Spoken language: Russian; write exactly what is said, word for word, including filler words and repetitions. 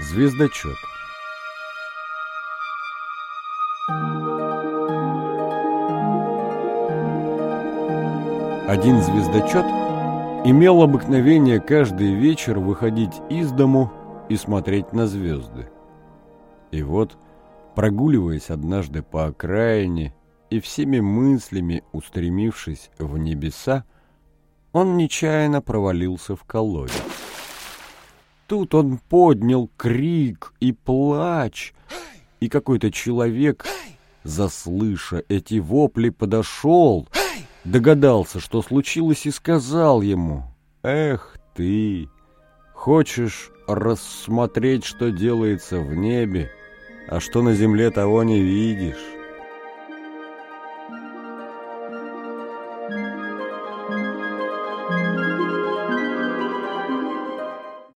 Звездочет. Один звездочет имел обыкновение каждый вечер выходить из дому и смотреть на звезды. И вот, прогуливаясь однажды по окраине и всеми мыслями устремившись в небеса, он нечаянно провалился в колодец. Тут он поднял крик и плач, и какой-то человек, заслыша эти вопли, подошел, догадался, что случилось, и сказал ему: «Эх ты, хочешь рассмотреть, что делается в небе, а что на земле, того не видишь?